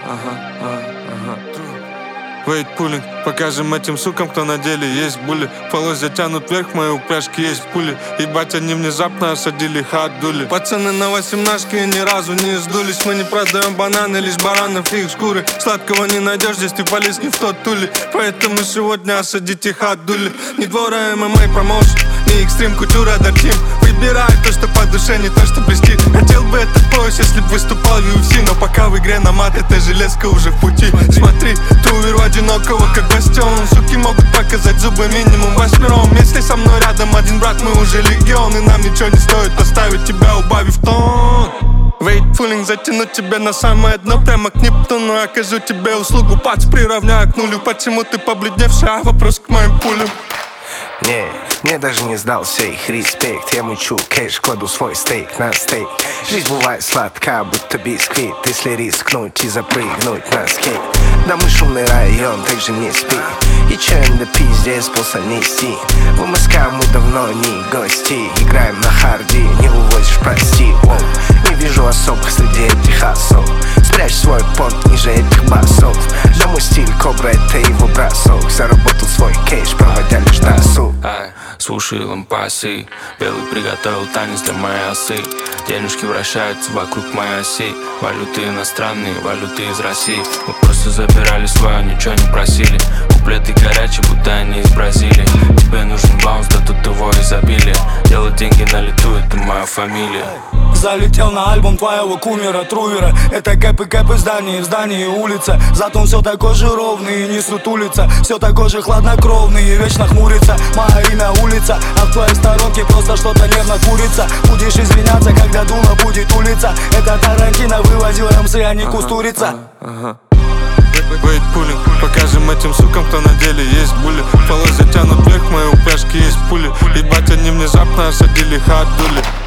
Вейтпулинг, покажем этим сукам, кто на деле есть були. Полозья тянут вверх, мои упряжки есть пули. Ебать, они внезапно осадили хат-дули. Пацаны на 18-ке ни разу не сдулись. Мы не продаем бананы, лишь баранов и их шкуры. Сладкого не найдешь, здесь ты полез не в тот тули. Поэтому сегодня осадите хат-дули. Не двора ММА промоушен, не экстрим культура дартим. Выбирай то, что по душе, не то, что близки. Хотел бы этот пояс, если б выступал в UFC. Но пока в игре на мат, эта железка уже в пути. Смотри, ты уверу одинокого, как бастион. Суки могут показать зубы минимум восьмером. Если со мной рядом один брат, мы уже легион. И нам ничего не стоит поставить тебя, убавив тон. Вейтпулинг, затянуть тебя на самое дно, прямо к Нептуну. Окажу тебе услугу, пац, приравняю к нулю. Почему ты побледневший, а вопрос к моим пулям. Мне даже не сдался их респект. Я мучу кэш, кладу свой стейк на стейк. Жизнь бывает сладка, будто бисквит. Если рискнуть и запрыгнуть на скейт. Да мы шумный район, так же не спи. И чем да пиздец способ нести. В МСК мы давно не гости. Играем на харде, не увозишь, прости. Не вижу особых среди этих особ. Спрячь свой понт ниже этих басов. Да мой стиль кобра, это его бросок. Заработал свой кэш, проводя лишь досуг. Слушай лампасы, белый приготовил танец для моей осы. Денежки вращаются вокруг моей оси. Валюты иностранные, валюты из России. Мы просто забирали свое, ничего не просили. Куплеты горячие, будто они из Бразилии. Тебе нужен баунс, да тут его изобилие. Делать деньги на лету, это моя фамилия. Залетел на альбом твоего кумира, трувера. Это кэпы в здании и улица. Зато он все такой же ровный и не сутулится. Все такой же хладнокровный и вечно хмурится. Мое имя улица, а в твоей сторонке просто что-то нервно курится. Будешь извиняться, когда дула будет улица. Это Тарантино вывозил МС, а не Кустурица. Вейтпулинг, покажем этим сукам, кто на деле есть були. Полозья тянут вверх, мои упряжки есть пули. Ебать, они внезапно осадили хат-дули.